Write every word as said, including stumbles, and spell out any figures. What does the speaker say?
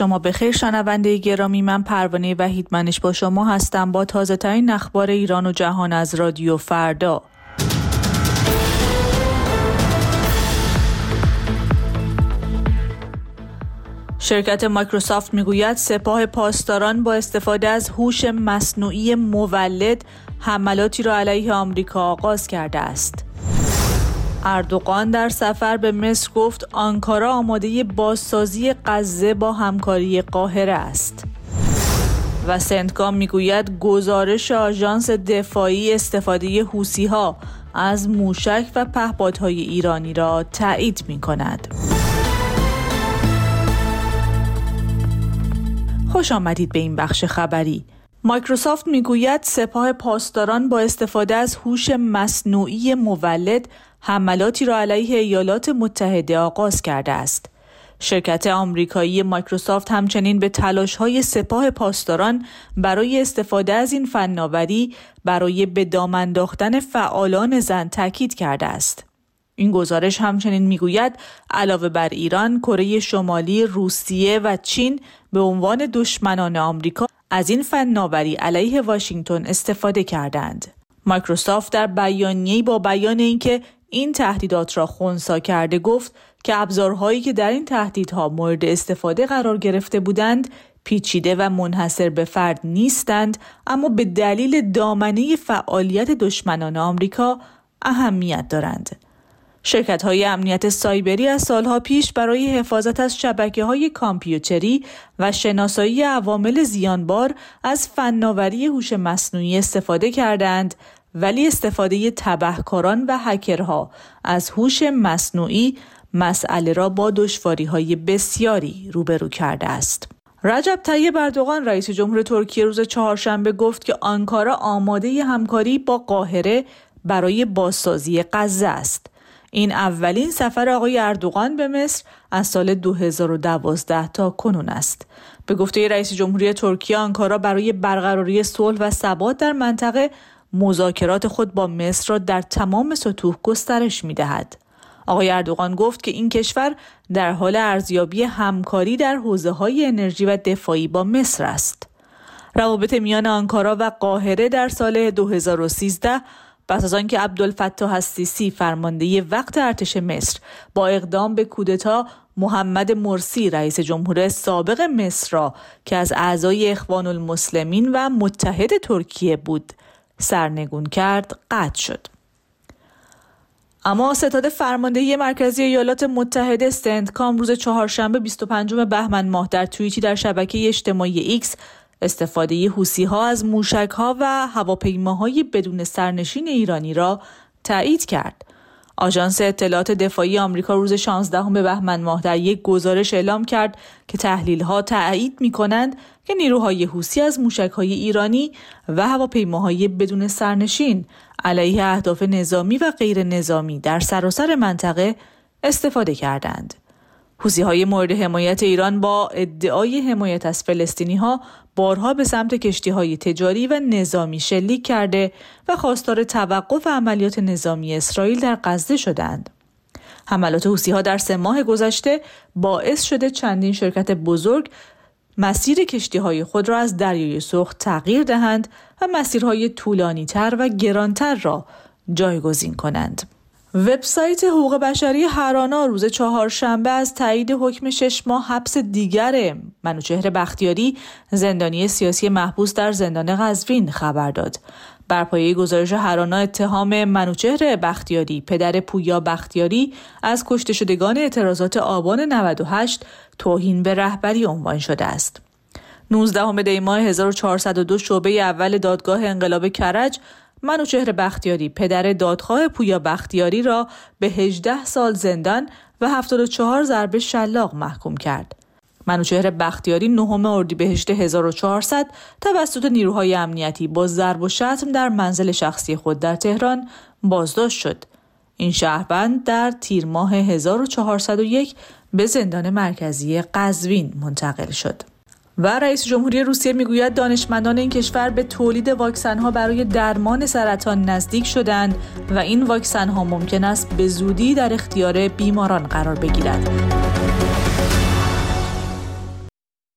شما بخیر شنونده گرامی، من پروانه وحیدمنش با شما هستم با تازه ترین اخبار ایران و جهان از رادیو فردا. شرکت مایکروسافت میگوید سپاه پاسداران با استفاده از هوش مصنوعی مولد حملاتی را علیه آمریکا آغاز کرده است. اردوغان در سفر به مصر گفت آنکارا آماده بازسازی غزه با همکاری قاهره است. و سنتکام میگوید گزارش آژانس دفاعی استفاده حوثی‌ها از موشک و پهپادهای ایرانی را تایید می‌کند. خوش آمدید به این بخش خبری. مایکروسافت میگوید سپاه پاسداران با استفاده از هوش مصنوعی مولد حملاتی را علیه ایالات متحده آغاز کرده است. شرکت آمریکایی مایکروسافت همچنین به تلاش‌های سپاه پاسداران برای استفاده از این فناوری برای به دام انداختن فعالان زن تاکید کرده است. این گزارش همچنین میگوید علاوه بر ایران، کره شمالی، روسیه و چین به عنوان دشمنان آمریکا از این فناوری علیه واشنگتن استفاده کردند. مایکروسافت در بیانیه‌ای با بیان اینکه این تهدیدات را خنثی کرده گفت که ابزارهایی که در این تهدیدها مورد استفاده قرار گرفته بودند پیچیده و منحصر به فرد نیستند، اما به دلیل دامنه فعالیت دشمنان آمریکا اهمیت دارند. شرکت‌های امنیت سایبری از سالها پیش برای حفاظت از شبکه‌های کامپیوتری و شناسایی عوامل زیانبار از فناوری هوش مصنوعی استفاده کردند، ولی استفاده تبهکاران و هکرها از هوش مصنوعی مسئله را با دشواری‌های بسیاری روبرو کرده است. رجب طیب اردوغان رئیس جمهور ترکیه روز چهارشنبه گفت که آنکارا آماده همکاری با قاهره برای بازسازی غزه است. این اولین سفر آقای اردوغان به مصر از سال دو هزار و دوازده تا کنون است. به گفته رئیس جمهوری ترکیه، آنکارا برای برقراری صلح و ثبات در منطقه مذاکرات خود با مصر را در تمام سطوح گسترش می‌دهد. آقای اردوغان گفت که این کشور در حال ارزیابی همکاری در حوزه‌های انرژی و دفاعی با مصر است. روابط میان آنکارا و قاهره در سال دو هزار و سیزده پس از آنکه عبدالفتاح السیسی فرمانده وقت ارتش مصر با اقدام به کودتا محمد مرسی رئیس جمهور سابق مصر را که از اعضای اخوان المسلمین و متحد ترکیه بود سرنگون کرد قطع شد. اما ستاد فرماندهی مرکزی ایالات متحده سنتکام روز چهارشنبه بیست و پنجم بهمن ماه در توییتی در شبکه اجتماعی ایکس استفاده حوثی‌ها از موشک‌ها و هواپیماهای بدون سرنشین ایرانی را تایید کرد. آژانس اطلاعات دفاعی آمریکا روز شانزدهم بهمن ماه در یک گزارش اعلام کرد که تحلیل‌ها تایید می‌کنند که نیروهای حوثی از موشک‌های ایرانی و هواپیماهای بدون سرنشین علیه اهداف نظامی و غیر نظامی در سراسر منطقه استفاده کردند. حوثی‌های مورد حمایت ایران با ادعای حمایت از فلسطینی‌ها بارها به سمت کشتی‌های تجاری و نظامی شلیک کرده و خواستار توقف عملیات نظامی اسرائیل در غزه شدند. حملات حوثی‌ها در سه ماه گذشته باعث شده چندین شرکت بزرگ مسیر کشتی‌های خود را از دریای سرخ تغییر دهند و مسیرهای طولانی‌تر و گرانتر را جایگزین کنند. وبسایت حقوق بشری هرانا روز چهارشنبه از تایید حکم شش ماه حبس دیگر منوچهر بختیاری، زندانی سیاسی محبوس در زندان قزوین خبر داد. بر پایه گزارش هرانا اتهام منوچهر بختیاری، پدر پویا بختیاری، از کشته شدگان اعتراضات آبان نود و هشت توهین به رهبری عنوان شده است. نوزدهم دی ماه هزار و چهارصد و دو شعبه اول دادگاه انقلاب کرج منوچهر بختیاری، پدر دادخواه پویا بختیاری را به هجده سال زندان و هفتاد و چهار ضربه شلاق محکوم کرد. منوچهر بختیاری نهم اردیبهشت هزار و چهارصد توسط نیروهای امنیتی با ضرب و شتم در منزل شخصی خود در تهران بازداشت شد. این شهروند در تیر ماه هزار و چهارصد و یک به زندان مرکزی قزوین منتقل شد. و رئیس جمهوری روسیه میگوید دانشمندان این کشور به تولید واکسن‌ها برای درمان سرطان نزدیک شدند و این واکسن‌ها ممکن است به زودی در اختیار بیماران قرار بگیرد.